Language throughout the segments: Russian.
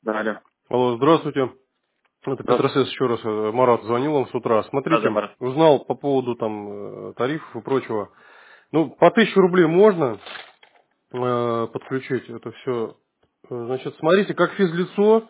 Да, алло. Алло, здравствуйте. Это Здравствуйте. Петросес еще раз. Марат звонил вам с утра. Да, да, Смотрите, Марат. узнал по поводу там тарифов и прочего. Ну, по 1000 рублей можно подключить это все. Значит, смотрите, как физлицо,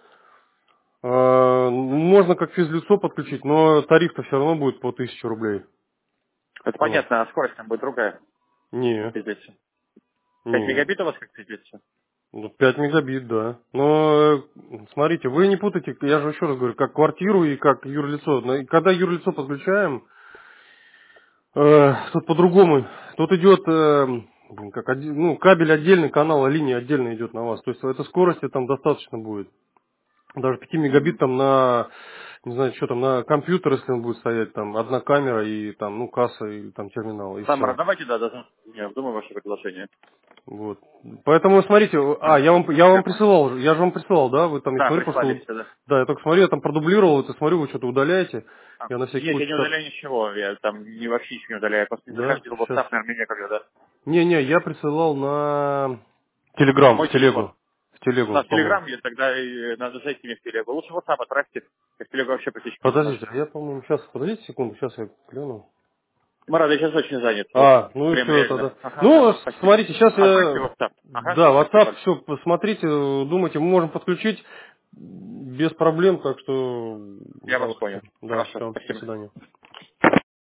можно как физлицо подключить, но тариф-то все равно будет по 1000 рублей. Это Вот. понятно, а скорость там будет другая, как Не, пиздец. 5 не. мегабит у вас как пиздец? Ну, 5 мегабит, да. Но, смотрите, вы не путайте, я же еще раз говорю, как квартиру и как юрлицо. Когда юрлицо подключаем, тут по-другому. Тут идет как ну, кабель отдельный, канал, а линия отдельно идет на вас. То есть этой скорости там достаточно будет. Даже 5 мегабит там на, не знаю, что там, на компьютер, если он будет стоять, там одна камера и там, ну, касса и там терминал, и Да, Марат, все. давайте, да, даже не обдумаем ваше предложение. Вот. Поэтому смотрите, я вам Как? присылал, я же вам присылал, да, вы там, я Да, смотрю, прислали просто, все, да. да, я только смотрю, я там продублировал это, смотрю, вы что-то удаляете, я на всякий Нет, я случай не так, удаляю ничего, я там вообще ничего не удаляю, я просто не да, заходил в сейчас. WhatsApp, наверное, мне когда, да. Не, я присылал на На Телеграм, мой телефон. В Телегу, На по-моему. Телеграм есть, тогда надо зайти мне в Телегу. Лучше WhatsApp отправьте, я в Телегу вообще практически не Подождите, заношу. я, по-моему, сейчас, подождите секунду, сейчас я гляну. Марат, я сейчас очень занят, вот Ну и прям все реально. тогда. Ага, Ну, хорошо, спасибо. смотрите, сейчас Отправьте я, WhatsApp. Ага, да, спасибо WhatsApp, большое. все, посмотрите, думайте, мы можем подключить без проблем, так что, Я вас пожалуйста. понял. Да, Хорошо, все, до спасибо. свидания.